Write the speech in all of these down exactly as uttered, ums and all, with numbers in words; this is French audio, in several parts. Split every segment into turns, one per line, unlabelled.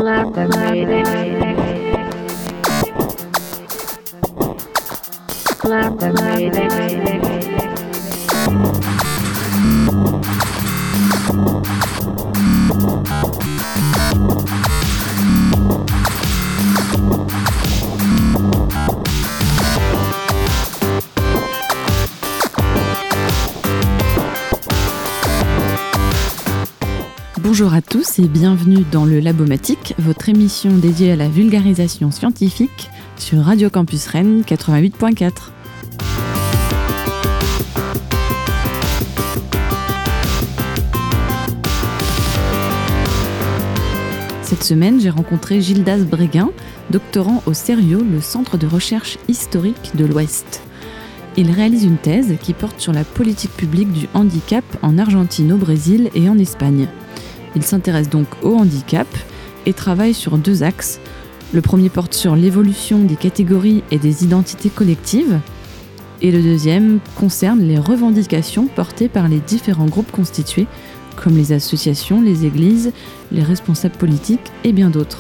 Bonjour à tous et bienvenue dans le Labomatique, votre émission dédiée à la vulgarisation scientifique sur Radio Campus Rennes quatre-vingt-huit point quatre. Cette semaine, j'ai rencontré Gildas Bréguin, doctorant au CERIO, le Centre de recherche historique de l'Ouest. Il réalise une thèse qui porte sur la politique publique du handicap en Argentine, au Brésil et en Espagne. Il s'intéresse donc au handicap et travaille sur deux axes. Le premier porte sur l'évolution des catégories et des identités collectives, et le deuxième concerne les revendications portées par les différents groupes constitués, comme les associations, les églises, les responsables politiques et bien d'autres.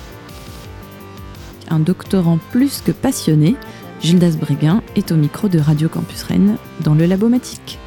Un doctorant plus que passionné, Gildas Bréguin est au micro de Radio Campus Rennes dans le Labomatique.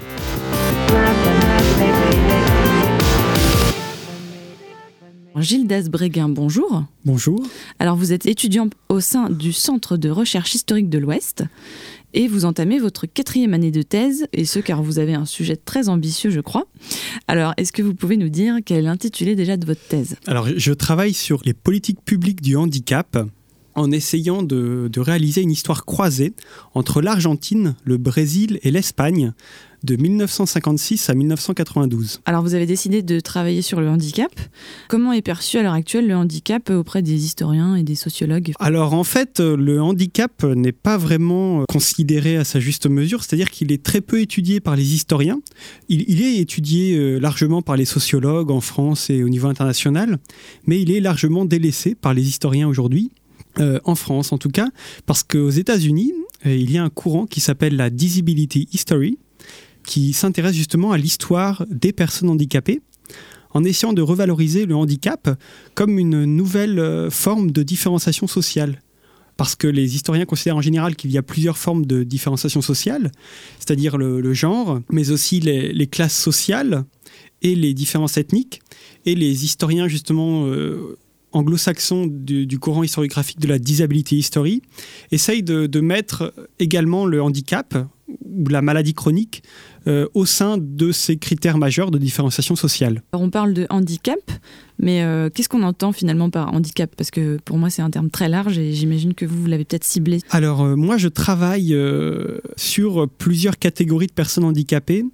Gildas Bréguin, bonjour.
Bonjour.
Alors vous êtes étudiant au sein du Centre de recherche historique de l'Ouest et vous entamez votre quatrième année de thèse, et ce car vous avez un sujet très ambitieux, je crois. Alors est-ce que vous pouvez nous dire quel est l'intitulé déjà de votre thèse ?
Alors je travaille sur les politiques publiques du handicap en essayant de, de réaliser une histoire croisée entre l'Argentine, le Brésil et l'Espagne de dix-neuf cent cinquante-six à dix-neuf cent quatre-vingt-douze.
Alors vous avez décidé de travailler sur le handicap. Comment est perçu à l'heure actuelle le handicap auprès des historiens et des sociologues ?
Alors en fait, le handicap n'est pas vraiment considéré à sa juste mesure, c'est-à-dire qu'il est très peu étudié par les historiens. Il, il est étudié largement par les sociologues en France et au niveau international, mais il est largement délaissé par les historiens aujourd'hui. Euh, en France en tout cas, parce qu'aux États-Unis, euh, il y a un courant qui s'appelle la Disability History, qui s'intéresse justement à l'histoire des personnes handicapées, en essayant de revaloriser le handicap comme une nouvelle euh, forme de différenciation sociale. Parce que les historiens considèrent en général qu'il y a plusieurs formes de différenciation sociale, c'est-à-dire le, le genre, mais aussi les, les classes sociales et les différences ethniques. Et les historiens justement euh, anglo-saxons du, du courant historiographique de la Disability History essayent de, de mettre également le handicap ou la maladie chronique euh, au sein de ces critères majeurs de différenciation sociale.
Alors on parle de handicap, mais euh, qu'est-ce qu'on entend finalement par handicap ? Parce que pour moi c'est un terme très large et j'imagine que vous, vous l'avez peut-être ciblé.
Alors euh, moi je travaille euh, sur plusieurs catégories de personnes handicapées,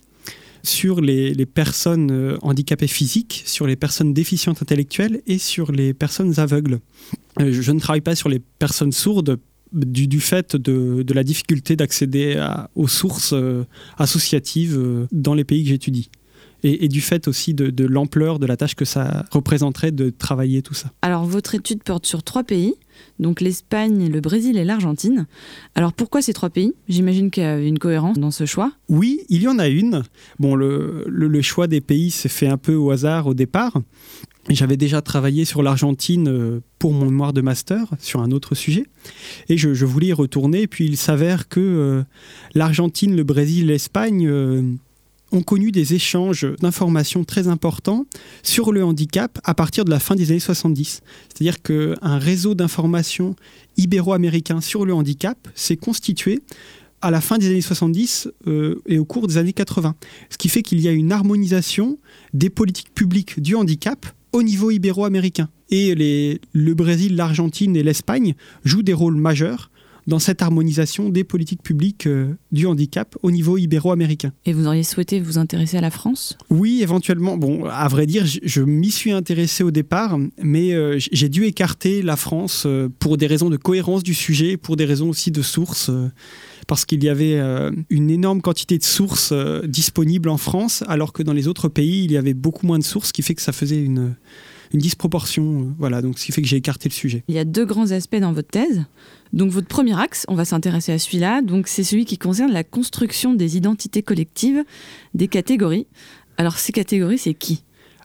sur les, les personnes euh, handicapées physiques, sur les personnes déficientes intellectuelles et sur les personnes aveugles. Euh, je ne travaille pas sur les personnes sourdes du, du fait de, de la difficulté d'accéder à, aux sources euh, associatives euh, dans les pays que j'étudie. Et, et du fait aussi de, de l'ampleur de la tâche que ça représenterait de travailler tout ça.
Alors votre étude porte sur trois pays, donc l'Espagne, le Brésil et l'Argentine. Alors pourquoi ces trois pays ? J'imagine qu'il y a une cohérence dans ce choix.
Oui, il y en a une. Bon, le, le, le choix des pays s'est fait un peu au hasard au départ. J'avais déjà travaillé sur l'Argentine pour mon mémoire de master, sur un autre sujet. Et je, je voulais y retourner. Puis il s'avère que euh, l'Argentine, le Brésil et l'Espagne euh, ont connu des échanges d'informations très importants sur le handicap à partir de la fin des années soixante-dix. C'est-à-dire qu'un réseau d'informations ibéro-américain sur le handicap s'est constitué à la fin des années soixante-dix euh, et au cours des années quatre-vingts. Ce qui fait qu'il y a une harmonisation des politiques publiques du handicap au niveau ibéro-américain. Et les, le Brésil, l'Argentine et l'Espagne jouent des rôles majeurs dans cette harmonisation des politiques publiques euh, du handicap au niveau ibéro-américain.
Et vous auriez souhaité vous intéresser à la France ?
Oui, éventuellement. Bon, à vrai dire, je, je m'y suis intéressé au départ, mais euh, j'ai dû écarter la France euh, pour des raisons de cohérence du sujet, pour des raisons aussi de sources, euh, parce qu'il y avait euh, une énorme quantité de sources euh, disponibles en France, alors que dans les autres pays, il y avait beaucoup moins de sources, ce qui fait que ça faisait une... une disproportion, voilà, donc ce qui fait que j'ai écarté le sujet.
Il y a deux grands aspects dans votre thèse. Donc votre premier axe, on va s'intéresser à celui-là, donc c'est celui qui concerne la construction des identités collectives, des catégories. Alors ces catégories, c'est qui ?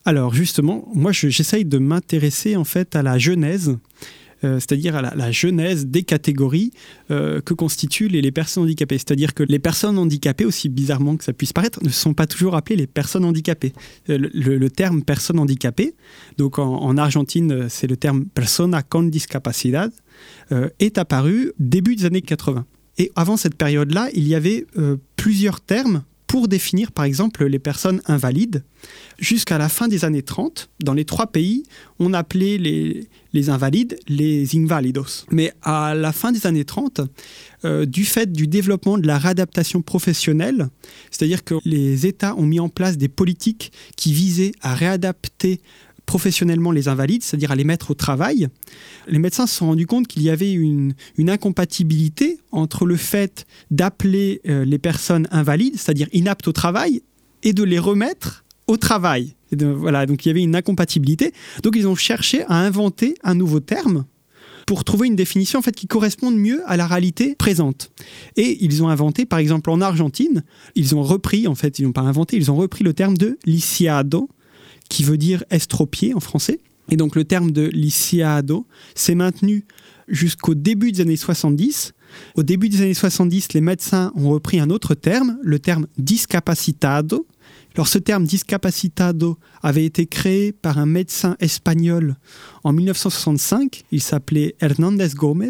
Alors justement, moi je, j'essaye de m'intéresser en fait à la genèse, euh, c'est-à-dire à la, la genèse des catégories euh, que constituent les, les personnes handicapées. C'est-à-dire que les personnes handicapées, aussi bizarrement que ça puisse paraître, ne sont pas toujours appelées les personnes handicapées. Euh, le, le, le terme personne handicapée, donc en, en Argentine c'est le terme persona con discapacidad, euh, est apparu début des années quatre-vingts. Et avant cette période-là, il y avait euh, plusieurs termes pour définir par exemple les personnes invalides. Jusqu'à la fin des années trente, dans les trois pays, on appelait les, les invalides les invalidos. Mais à la fin des années trente, euh, du fait du développement de la réadaptation professionnelle, c'est-à-dire que les États ont mis en place des politiques qui visaient à réadapter professionnellement les invalides, c'est-à-dire à les mettre au travail, les médecins se sont rendus compte qu'il y avait une, une incompatibilité entre le fait d'appeler euh, les personnes invalides, c'est-à-dire inaptes au travail, et de les remettre au travail. Et de, voilà, donc il y avait une incompatibilité. Donc ils ont cherché à inventer un nouveau terme pour trouver une définition en fait, qui corresponde mieux à la réalité présente. Et ils ont inventé, par exemple en Argentine, ils ont repris, en fait, ils n'ont pas inventé, ils ont repris le terme de lisiado, qui veut dire estropié en français. Et donc le terme de lisiado s'est maintenu jusqu'au début des années soixante-dix. Au début des années soixante-dix, les médecins ont repris un autre terme, le terme discapacitado. Alors ce terme discapacitado avait été créé par un médecin espagnol en mille neuf cent soixante-cinq. Il s'appelait Hernández Gómez.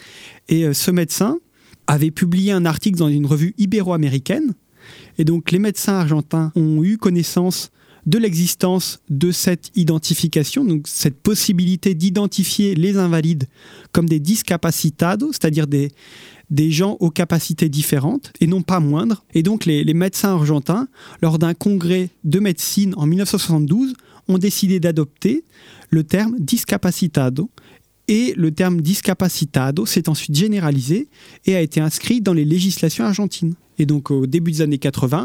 Et ce médecin avait publié un article dans une revue ibéro-américaine. Et donc les médecins argentins ont eu connaissance de l'existence de cette identification, donc cette possibilité d'identifier les invalides comme des discapacitados, c'est-à-dire des, des gens aux capacités différentes et non pas moindres. Et donc les, les médecins argentins, lors d'un congrès de médecine en mille neuf cent soixante-douze, ont décidé d'adopter le terme discapacitado. Et le terme discapacitado s'est ensuite généralisé et a été inscrit dans les législations argentines. Et donc au début des années quatre-vingts,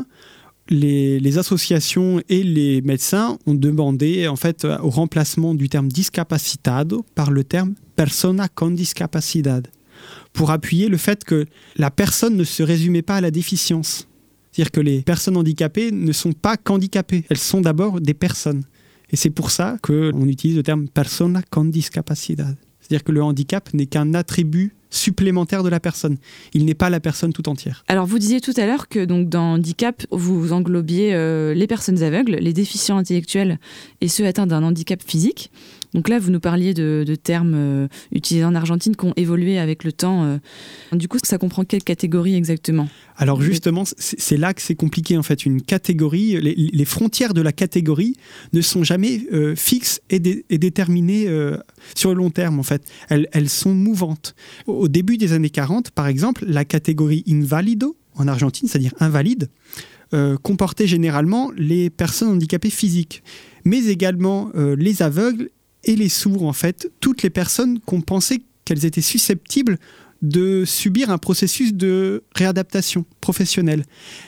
Les, les associations et les médecins ont demandé en fait au remplacement du terme discapacitado par le terme persona con discapacidad pour appuyer le fait que la personne ne se résumait pas à la déficience. C'est-à-dire que les personnes handicapées ne sont pas qu'handicapées, elles sont d'abord des personnes. Et c'est pour ça qu'on utilise le terme persona con discapacidad. C'est-à-dire que le handicap n'est qu'un attribut supplémentaire de la personne. Il n'est pas la personne tout entière.
Alors vous disiez tout à l'heure que donc, dans handicap, vous englobiez euh, les personnes aveugles, les déficients intellectuels et ceux atteints d'un handicap physique. Donc là, vous nous parliez de, de termes euh, utilisés en Argentine qui ont évolué avec le temps. Euh. Du coup, ça comprend quelle catégorie exactement ?
Alors justement, c'est, c'est là que c'est compliqué en fait. Une catégorie, les, les frontières de la catégorie ne sont jamais euh, fixes et, dé, et déterminées euh, sur le long terme en fait. Elles, elles sont mouvantes. Au début des années quarante, par exemple, la catégorie invalido en Argentine, c'est-à-dire invalide, euh, comportait généralement les personnes handicapées physiques, mais également euh, les aveugles et les sourds en fait, toutes les personnes qu'on pensait qu'elles étaient susceptibles de subir un processus de réadaptation professionnelle.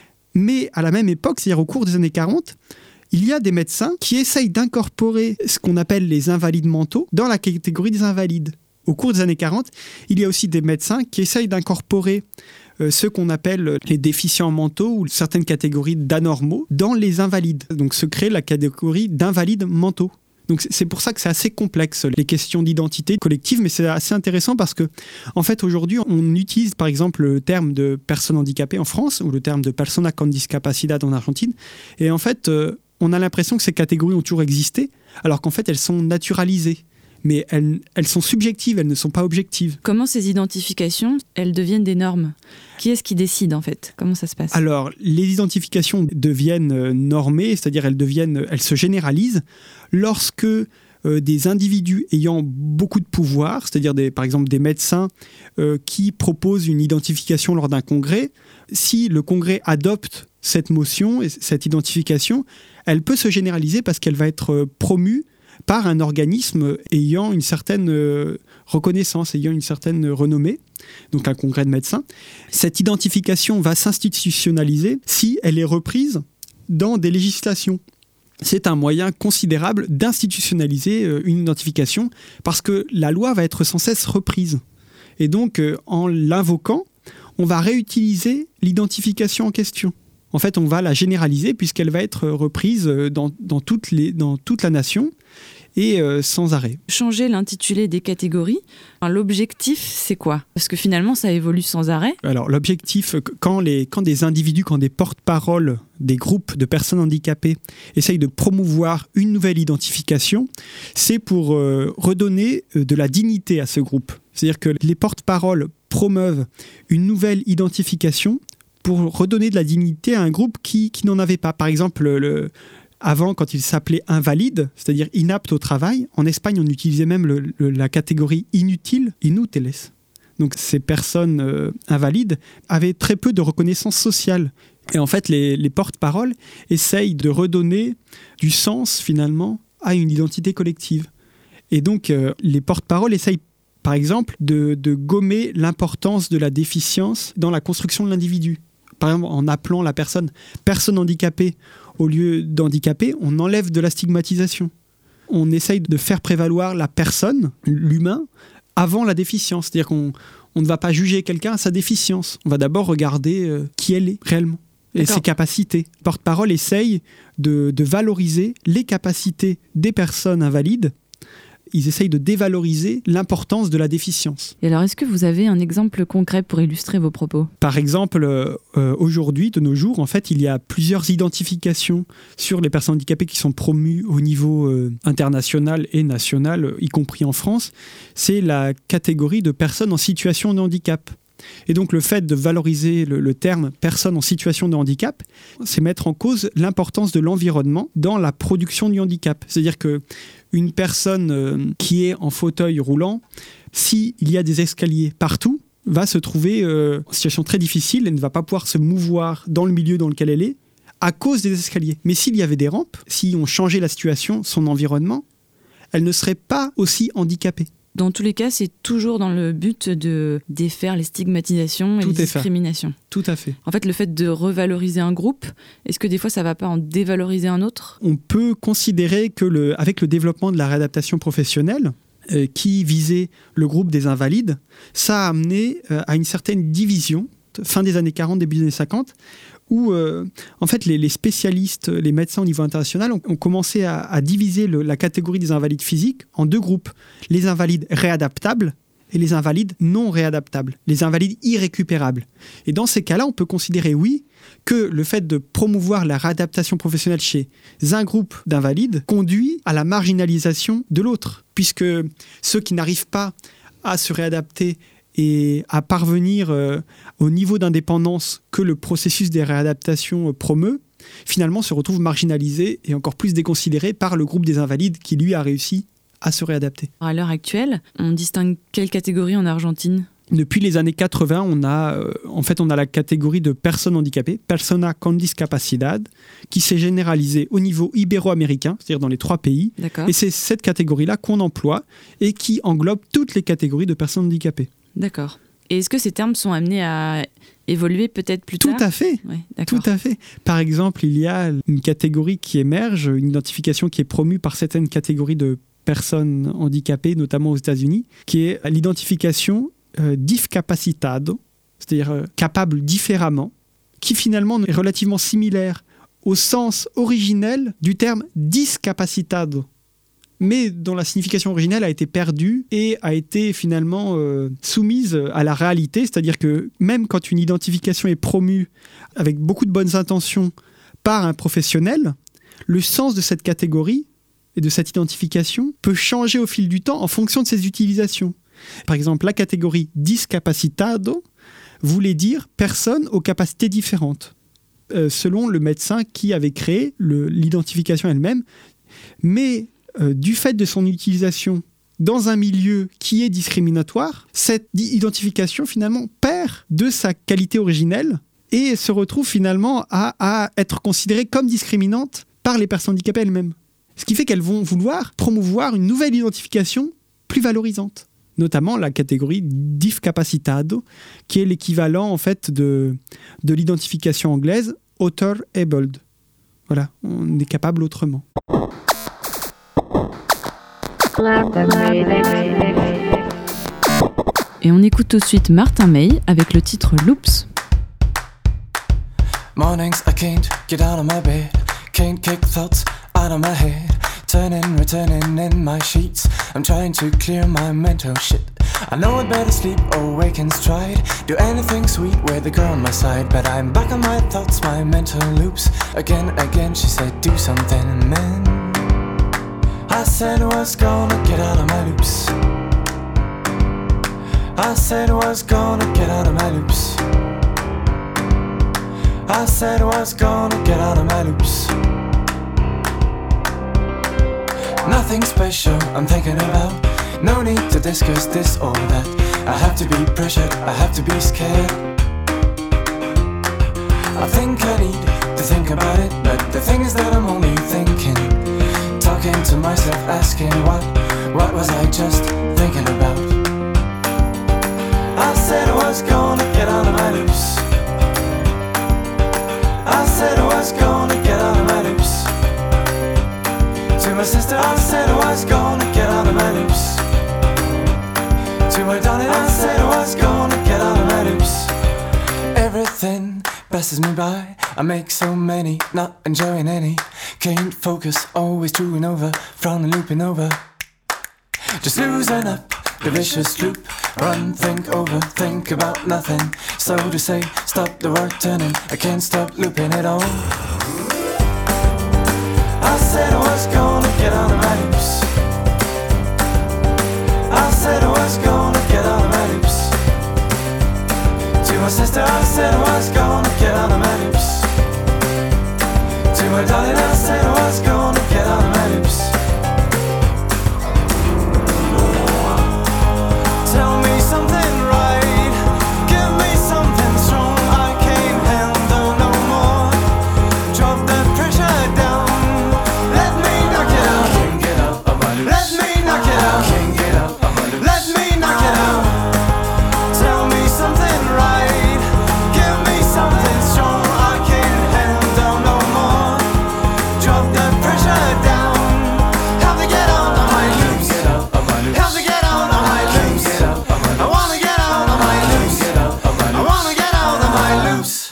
Mais à la même époque, c'est-à-dire au cours des années quarante, il y a des médecins qui essayent d'incorporer ce qu'on appelle les invalides mentaux dans la catégorie des invalides. Au cours des années quarante, il y a aussi des médecins qui essayent d'incorporer euh, ce qu'on appelle les déficients mentaux ou certaines catégories d'anormaux dans les invalides. Donc se crée la catégorie d'invalides mentaux. Donc c'est pour ça que c'est assez complexe, les questions d'identité collective, mais c'est assez intéressant parce que, en fait, aujourd'hui, on utilise par exemple le terme de personne handicapée en France ou le terme de persona con discapacidad en Argentine. Et en fait, euh, on a l'impression que ces catégories ont toujours existé, alors qu'en fait, elles sont naturalisées. Mais elles, elles sont subjectives, elles ne sont pas objectives.
Comment ces identifications, elles deviennent des normes ? Qui est-ce qui décide en fait ? Comment ça se passe ?
Alors, les identifications deviennent normées, c'est-à-dire elles, deviennent, elles se généralisent lorsque euh, des individus ayant beaucoup de pouvoir, c'est-à-dire des, par exemple des médecins euh, qui proposent une identification lors d'un congrès, si le congrès adopte cette motion, cette identification, elle peut se généraliser parce qu'elle va être promue par un organisme ayant une certaine reconnaissance, ayant une certaine renommée, donc un congrès de médecins. Cette identification va s'institutionnaliser si elle est reprise dans des législations. C'est un moyen considérable d'institutionnaliser une identification parce que la loi va être sans cesse reprise. Et donc, en l'invoquant, on va réutiliser l'identification en question. en fait, on va la généraliser puisqu'elle va être reprise dans, dans, toutes les, dans toute la nation et euh, sans arrêt.
Changer l'intitulé des catégories, enfin, l'objectif, c'est quoi ? Parce que finalement, ça évolue sans arrêt.
Alors, l'objectif, quand, les, quand des individus, quand des porte-paroles des groupes de personnes handicapées essayent de promouvoir une nouvelle identification, c'est pour euh, redonner de la dignité à ce groupe. C'est-à-dire que les porte-paroles promeuvent une nouvelle identification pour redonner de la dignité à un groupe qui, qui n'en avait pas. Par exemple, le, avant, quand il s'appelait invalide, c'est-à-dire inapte au travail, en Espagne, on utilisait même le, le, la catégorie inutile, inútiles. Donc ces personnes euh, invalides avaient très peu de reconnaissance sociale. Et en fait, les, les porte-paroles essayent de redonner du sens, finalement, à une identité collective. Et donc, euh, les porte-paroles essayent, par exemple, de, de gommer l'importance de la déficience dans la construction de l'individu. Par exemple, en appelant la personne personne handicapée au lieu d'handicapé, on enlève de la stigmatisation. On essaye de faire prévaloir la personne, l'humain, avant la déficience. C'est-à-dire qu'on on ne va pas juger quelqu'un à sa déficience. On va d'abord regarder euh, qui elle est réellement et D'accord. ses capacités. Le porte-parole essaye de, de valoriser les capacités des personnes invalides. Ils essayent de dévaloriser l'importance de la déficience.
Et alors, est-ce que vous avez un exemple concret pour illustrer vos propos ?
Par exemple, euh, aujourd'hui, de nos jours, en fait, il y a plusieurs identifications sur les personnes handicapées qui sont promues au niveau euh, international et national, y compris en France. C'est la catégorie de personnes en situation de handicap. Et donc, le fait de valoriser le, le terme « personne en situation de handicap », c'est mettre en cause l'importance de l'environnement dans la production du handicap. C'est-à-dire que une personne euh, qui est en fauteuil roulant, s'il y a des escaliers partout, va se trouver euh, en situation très difficile et ne va pas pouvoir se mouvoir dans le milieu dans lequel elle est à cause des escaliers. Mais s'il y avait des rampes, si on changeait la situation, son environnement, elle ne serait pas aussi handicapée.
Dans tous les cas, c'est toujours dans le but de défaire les stigmatisations et
Tout
les discriminations.
Fait. Tout à fait.
En fait, le fait de revaloriser un groupe, est-ce que des fois, ça ne va pas en dévaloriser un autre ?
On peut considérer que le, avec le développement de la réadaptation professionnelle, euh, qui visait le groupe des invalides, ça a amené euh, à une certaine division, fin des années quarante, début des années cinquante, où euh, en fait, les, les spécialistes, les médecins au niveau international ont, ont commencé à, à diviser le, la catégorie des invalides physiques en deux groupes. Les invalides réadaptables et les invalides non réadaptables, les invalides irrécupérables. Et dans ces cas-là, on peut considérer, oui, que le fait de promouvoir la réadaptation professionnelle chez un groupe d'invalides conduit à la marginalisation de l'autre, puisque ceux qui n'arrivent pas à se réadapter et à parvenir euh, au niveau d'indépendance que le processus des réadaptations euh, promeut, finalement se retrouvent marginalisés et encore plus déconsidérés par le groupe des invalides qui, lui, a réussi à se réadapter.
À l'heure actuelle, on distingue quelle catégorie en Argentine ?
Depuis les années quatre-vingts, on a, euh, en fait, on a la catégorie de personnes handicapées, persona con discapacidad, qui s'est généralisée au niveau ibéro-américain, c'est-à-dire dans les trois pays.
D'accord.
Et c'est cette catégorie-là qu'on emploie et qui englobe toutes les catégories de personnes handicapées.
D'accord. Et est-ce que ces termes sont amenés à évoluer peut-être plus
Tout
tard ?
Tout à fait.
Ouais, d'accord.
Tout à fait. Par exemple, il y a une catégorie qui émerge, une identification qui est promue par certaines catégories de personnes handicapées, notamment aux États-Unis, qui est l'identification euh, discapacitado, c'est-à-dire euh, capable différemment, qui finalement est relativement similaire au sens originel du terme discapacitado, mais dont la signification originelle a été perdue et a été finalement euh, soumise à la réalité, c'est-à-dire que même quand une identification est promue avec beaucoup de bonnes intentions par un professionnel, le sens de cette catégorie et de cette identification peut changer au fil du temps en fonction de ses utilisations. Par exemple, la catégorie discapacitado voulait dire personne aux capacités différentes, euh, selon le médecin qui avait créé le, l'identification elle-même, mais Euh, du fait de son utilisation dans un milieu qui est discriminatoire, cette identification finalement perd de sa qualité originelle et se retrouve finalement à, à être considérée comme discriminante par les personnes handicapées elles-mêmes. Ce qui fait qu'elles vont vouloir promouvoir une nouvelle identification plus valorisante, notamment la catégorie discapacitado, qui est l'équivalent en fait de, de l'identification anglaise author abled. Voilà, on est capable autrement.
Et on écoute tout de suite Martin May avec le titre Loops.
Mornings I can't get out of my bed, can't kick thoughts out of my head. Turning, returning in my sheets, I'm trying to clear my mental shit. I know I'd better sleep or wake and stride, do anything sweet with the girl on my side. But I'm back on my thoughts, my mental loops. Again, again, she said do something, and then I said I was gonna get out of my loops. I said I was gonna get out of my loops. I said I was gonna get out of my loops. Nothing special I'm thinking about, no need to discuss this or that. I have to be pressured, I have to be scared. I think I need to think about it, but the thing is that I'm only thinking, talking to myself, asking what, what was I just thinking about? I said I was gonna get out of my loops. I said I was gonna get out of my loops. To my sister I said I was gonna get out of my loops. To my darling I said I was gonna get out of my loops. Everything passes me by, I make so many, not enjoying any. Can't focus, always chewing over, frowning, looping over. Just losing up, the vicious loop. Run, think over, think about nothing. So to say, stop the world turning, I can't stop looping it all. I said I was gonna get out of my loops. I said I was gonna get out of my loops. To my sister I said I was gonna get out of my loops. To my darling I said I was gonna get out of my loops. Tell me something right, give me something strong. I can't handle no more, drop the pressure down. Let me knock it out, can't get out of my loops. Let me knock it out, can't get out of my loops. Let me knock it out. Tell me something right, give me something strong. I can't handle no more, drop the pressure down. Have to get out of my loops, have to get out of my loops. I wanna get out of my loops, I wanna get out of my loops.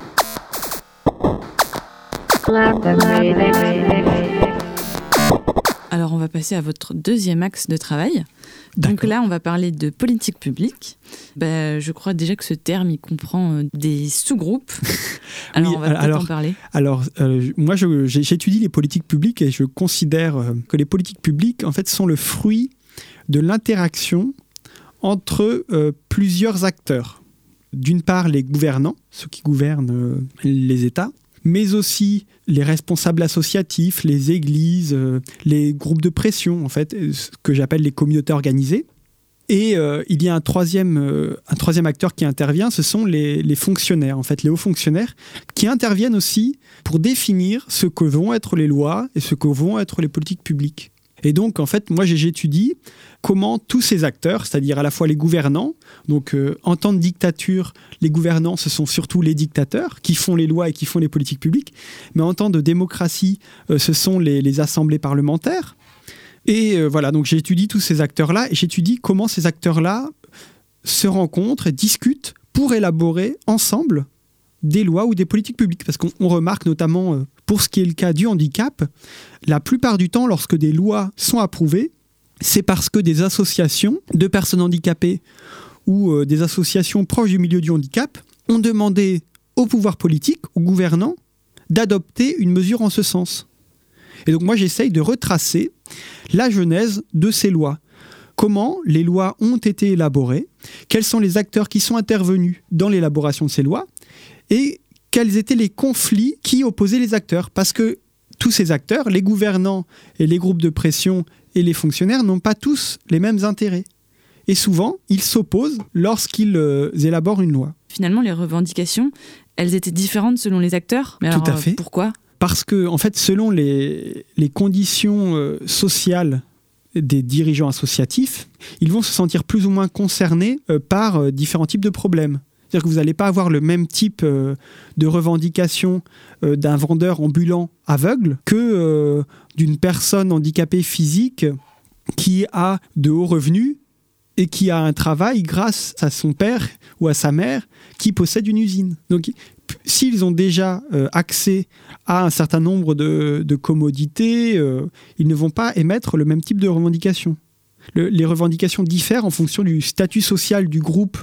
Alors on va passer à votre deuxième axe de travail. Donc
D'accord.
là, on va parler de politique publique. Ben, je crois déjà que ce terme, il comprend euh, des sous-groupes. Alors
Oui,
on va peut-être
alors-
en parler.
Alors, euh, moi, je- j'ai- j'étudie les politiques publiques et je considère euh, que les politiques publiques, en fait, sont le fruit de l'interaction entre euh, plusieurs acteurs. D'une part, les gouvernants, ceux qui gouvernent euh, les États, mais aussi les responsables associatifs, les églises, euh, les groupes de pression, en fait, euh, ce que j'appelle les communautés organisées. Et euh, il y a un troisième, euh, un troisième acteur qui intervient, ce sont les, les fonctionnaires, en fait, les hauts fonctionnaires, qui interviennent aussi pour définir ce que vont être les lois et ce que vont être les politiques publiques. Et donc, en fait, moi, j'ai- j'étudie comment tous ces acteurs, c'est-à-dire à la fois les gouvernants, donc euh, en temps de dictature, les gouvernants, ce sont surtout les dictateurs qui font les lois et qui font les politiques publiques, mais en temps de démocratie, euh, ce sont les, les assemblées parlementaires. Et euh, voilà, donc j'étudie tous ces acteurs-là et j'étudie comment ces acteurs-là se rencontrent et discutent pour élaborer ensemble des lois ou des politiques publiques. Parce qu'on on remarque notamment, euh, pour ce qui est le cas du handicap, la plupart du temps, lorsque des lois sont approuvées, c'est parce que des associations de personnes handicapées ou euh, des associations proches du milieu du handicap ont demandé au pouvoir politique, aux gouvernants, d'adopter une mesure en ce sens. Et donc moi, j'essaye de retracer la genèse de ces lois. Comment les lois ont été élaborées, quels sont les acteurs qui sont intervenus dans l'élaboration de ces lois, et quels étaient les conflits qui opposaient les acteurs. Parce que tous ces acteurs, les gouvernants et les groupes de pression et les fonctionnaires, n'ont pas tous les mêmes intérêts. Et souvent, ils s'opposent lorsqu'ils euh, élaborent une loi.
Finalement, les revendications, elles étaient différentes selon les acteurs. Mais
Tout
alors,
à fait.
euh, Pourquoi ?
Parce que, en fait, selon les, les conditions euh, sociales des dirigeants associatifs, ils vont se sentir plus ou moins concernés euh, par euh, différents types de problèmes. C'est-à-dire que vous n'allez pas avoir le même type euh, de revendication euh, d'un vendeur ambulant aveugle que euh, d'une personne handicapée physique qui a de hauts revenus et qui a un travail grâce à son père ou à sa mère qui possède une usine. Donc, p- s'ils ont déjà euh, accès à un certain nombre de, de commodités, euh, ils ne vont pas émettre le même type de revendications. Le- les revendications diffèrent en fonction du statut social du groupe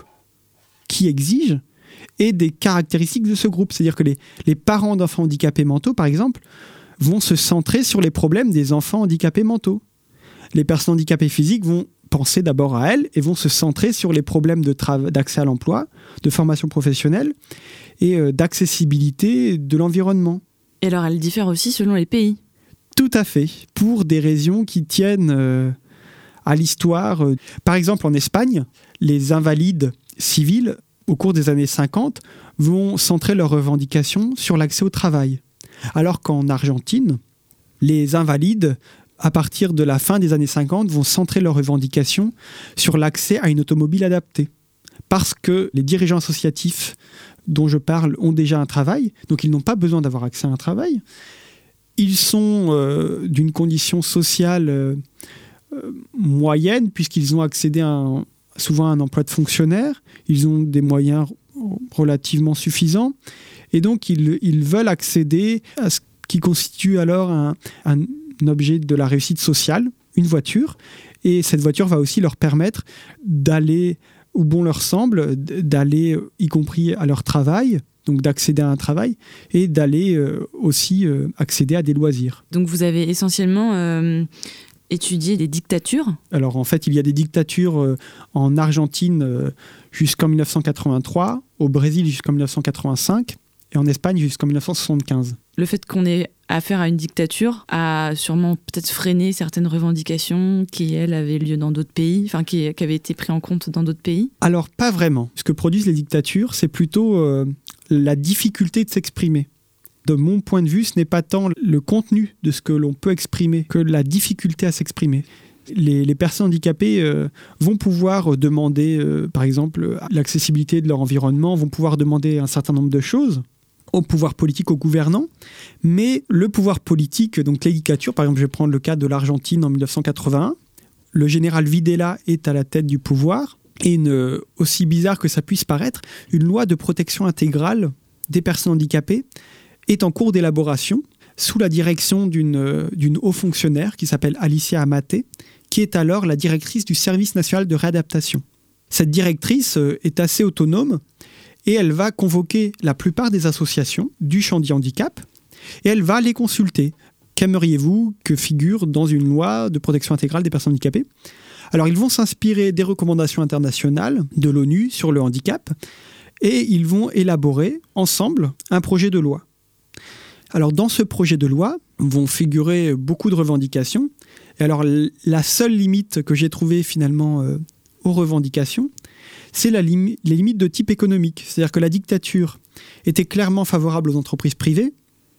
qui exige et des caractéristiques de ce groupe. C'est-à-dire que les, les parents d'enfants handicapés mentaux, par exemple, vont se centrer sur les problèmes des enfants handicapés mentaux. Les personnes handicapées physiques vont penser d'abord à elles et vont se centrer sur les problèmes de tra- d'accès à l'emploi, de formation professionnelle et euh, d'accessibilité de l'environnement.
Et alors, elle diffère aussi selon les pays.
Tout à fait, pour des raisons qui tiennent euh, à l'histoire. Par exemple, en Espagne, les invalides civils, au cours des années cinquante, vont centrer leurs revendications sur l'accès au travail. Alors qu'en Argentine, les invalides, à partir de la fin des années cinquante, vont centrer leurs revendications sur l'accès à une automobile adaptée. Parce que les dirigeants associatifs dont je parle ont déjà un travail, donc ils n'ont pas besoin d'avoir accès à un travail. Ils sont euh, d'une condition sociale euh, euh, moyenne, puisqu'ils ont accédé à un, souvent à un emploi de fonctionnaire, ils ont des moyens relativement suffisants, et donc ils, ils veulent accéder à ce qui constitue alors un, un objet de la réussite sociale, une voiture, et cette voiture va aussi leur permettre d'aller où bon leur semble, d'aller y compris à leur travail, donc d'accéder à un travail, et d'aller euh, aussi euh, accéder à des loisirs.
Donc vous avez essentiellement euh, étudié des dictatures.
Alors en fait, il y a des dictatures euh, en Argentine euh, jusqu'en dix-neuf cent quatre-vingt-trois, au Brésil jusqu'en dix-neuf cent quatre-vingt-cinq, et en Espagne jusqu'en dix-neuf cent soixante-quinze.
Le fait qu'on ait affaire à une dictature a sûrement peut-être freiné certaines revendications qui, elles, avaient lieu dans d'autres pays, enfin qui, qui avaient été prises en compte dans d'autres pays.
Alors pas vraiment. Ce que produisent les dictatures, c'est plutôt euh, la difficulté de s'exprimer. De mon point de vue, ce n'est pas tant le contenu de ce que l'on peut exprimer que la difficulté à s'exprimer. Les, les personnes handicapées euh, vont pouvoir demander, euh, par exemple, l'accessibilité de leur environnement, vont pouvoir demander un certain nombre de choses au pouvoir politique, aux gouvernants, mais le pouvoir politique, donc les dictatures, par exemple, je vais prendre le cas de l'Argentine en dix-neuf cent quatre-vingt-un, le général Videla est à la tête du pouvoir, et une, aussi bizarre que ça puisse paraître, une loi de protection intégrale des personnes handicapées est en cours d'élaboration sous la direction d'une, d'une haut fonctionnaire qui s'appelle Alicia Amate, qui est alors la directrice du Service national de réadaptation. Cette directrice est assez autonome et elle va convoquer la plupart des associations du champ du handicap et elle va les consulter. Qu'aimeriez-vous que figure dans une loi de protection intégrale des personnes handicapées ? Alors ils vont s'inspirer des recommandations internationales de l'ONU sur le handicap et ils vont élaborer ensemble un projet de loi. Alors dans ce projet de loi vont figurer beaucoup de revendications. Et alors la seule limite que j'ai trouvée finalement euh, aux revendications, c'est la lim- les limites de type économique. C'est-à-dire que la dictature était clairement favorable aux entreprises privées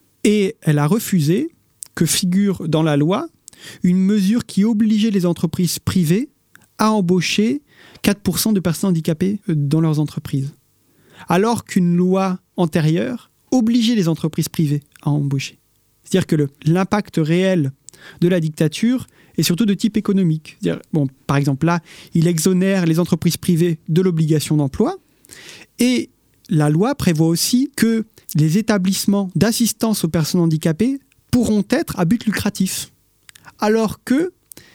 et elle a refusé que figure dans la loi une mesure qui obligeait les entreprises privées à embaucher quatre pour cent de personnes handicapées dans leurs entreprises. Alors qu'une loi antérieure obligeait les entreprises privées à embaucher. C'est-à-dire que le, l'impact réel de la dictature est surtout de type économique. C'est-à-dire, bon, par exemple, là, il exonère les entreprises privées de l'obligation d'emploi et la loi prévoit aussi que les établissements d'assistance aux personnes handicapées pourront être à but lucratif. Alors que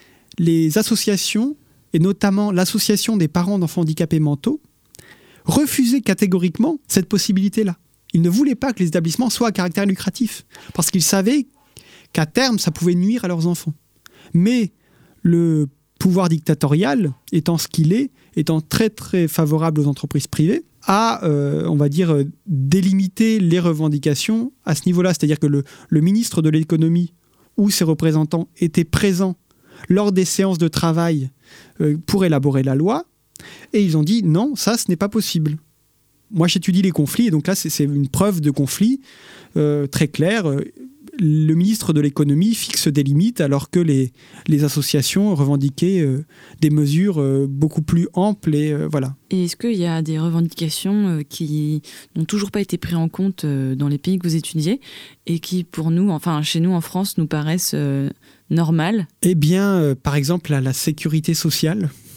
les associations, et notamment l'association des parents d'enfants handicapés mentaux, refusaient catégoriquement cette possibilité-là. Ils ne voulaient pas que les établissements soient à caractère lucratif, parce qu'ils savaient qu'à terme, ça pouvait nuire à leurs enfants. Mais le pouvoir dictatorial, étant ce qu'il est, étant très très favorable aux entreprises privées, a, euh, on va dire, euh, délimité les revendications à ce niveau-là. C'est-à-dire que le, le ministre de l'économie ou ses représentants étaient présents lors des séances de travail euh, pour élaborer la loi, et ils ont dit non, ça, ce n'est pas possible. Moi, j'étudie les conflits, et donc là, c'est, c'est une preuve de conflit euh, très claire. Le ministre de l'économie fixe des limites alors que les, les associations revendiquaient euh, des mesures euh, beaucoup plus amples. Et, euh, voilà.
Et est-ce qu'il y a des revendications euh, qui n'ont toujours pas été prises en compte euh, dans les pays que vous étudiez et qui, pour nous, enfin chez nous en France, nous paraissent euh, normales ?
Eh bien, euh, par exemple, la, la sécurité sociale,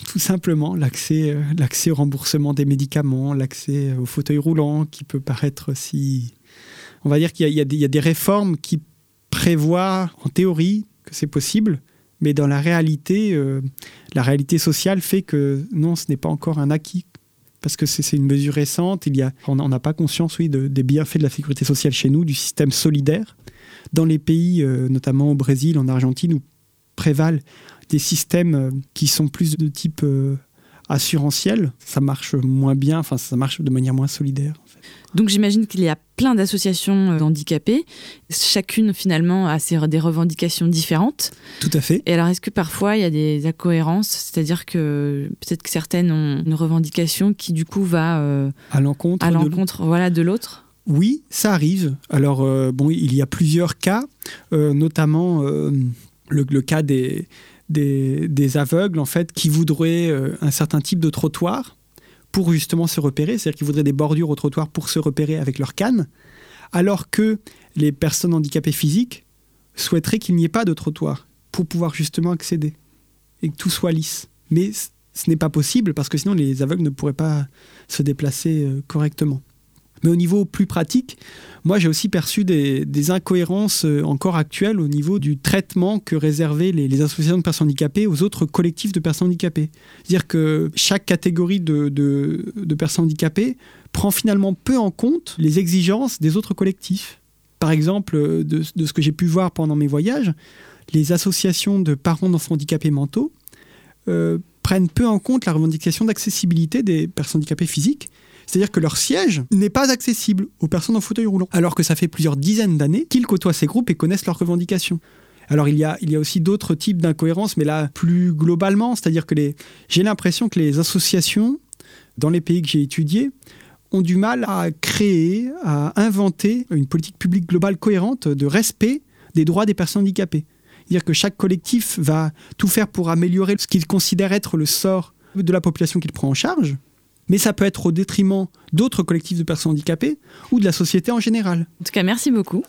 tout simplement l'accès, euh, l'accès au remboursement des médicaments, l'accès au fauteuil roulant, qui peut paraître si... On va dire qu'il y a, il y a, des, il y a des réformes qui prévoient, en théorie, que c'est possible, mais dans la réalité, euh, la réalité sociale fait que non, ce n'est pas encore un acquis. Parce que c'est, c'est une mesure récente. Il y a, on n'a pas conscience, oui, de, des bienfaits de la sécurité sociale chez nous, du système solidaire. Dans les pays, euh, notamment au Brésil, en Argentine, où prévalent des systèmes euh, qui sont plus de type euh, assurantiel, ça marche moins bien, enfin ça marche de manière moins solidaire. En fait.
Donc j'imagine qu'il y a plein d'associations d'handicapés, chacune finalement a ses, des revendications différentes.
Tout à fait.
Et alors est-ce que parfois il y a des incohérences, c'est-à-dire que peut-être que certaines ont une revendication qui du coup va euh,
à l'encontre,
à
de
l'encontre voilà, de l'autre?
Oui, ça arrive. Alors euh, bon, il y a plusieurs cas, euh, notamment euh, le, le cas des, des, des aveugles en fait, qui voudraient euh, un certain type de trottoir pour justement se repérer, c'est-à-dire qu'ils voudraient des bordures au trottoir pour se repérer avec leur canne, alors que les personnes handicapées physiques souhaiteraient qu'il n'y ait pas de trottoir pour pouvoir justement accéder et que tout soit lisse. Mais ce n'est pas possible parce que sinon les aveugles ne pourraient pas se déplacer correctement. Mais au niveau plus pratique, moi j'ai aussi perçu des, des incohérences encore actuelles au niveau du traitement que réservaient les, les associations de personnes handicapées aux autres collectifs de personnes handicapées. C'est-à-dire que chaque catégorie de, de, de personnes handicapées prend finalement peu en compte les exigences des autres collectifs. Par exemple, de, de ce que j'ai pu voir pendant mes voyages, les associations de parents d'enfants handicapés mentaux euh, prennent peu en compte la revendication d'accessibilité des personnes handicapées physiques. C'est-à-dire que leur siège n'est pas accessible aux personnes en fauteuil roulant, alors que ça fait plusieurs dizaines d'années qu'ils côtoient ces groupes et connaissent leurs revendications. Alors il y a, il y a aussi d'autres types d'incohérences, mais là plus globalement, c'est-à-dire que les, j'ai l'impression que les associations, dans les pays que j'ai étudiés, ont du mal à créer, à inventer une politique publique globale cohérente de respect des droits des personnes handicapées. C'est-à-dire que chaque collectif va tout faire pour améliorer ce qu'il considère être le sort de la population qu'il prend en charge, mais ça peut être au détriment d'autres collectifs de personnes handicapées ou de la société en général.
En tout cas, merci beaucoup.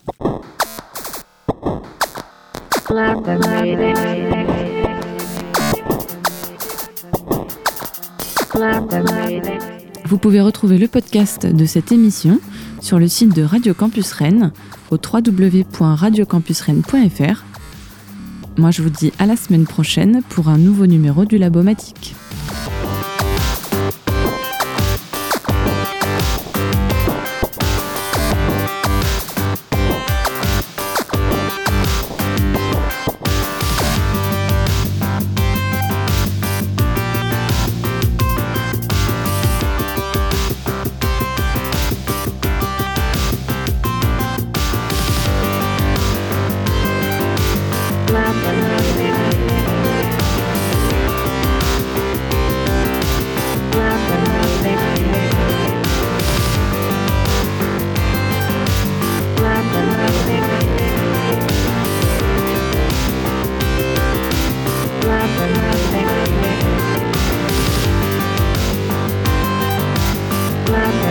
Vous pouvez retrouver le podcast de cette émission sur le site de Radio Campus Rennes au w w w point radio campus rennes point f r. Moi, je vous dis à la semaine prochaine pour un nouveau numéro du Labomatique.
Love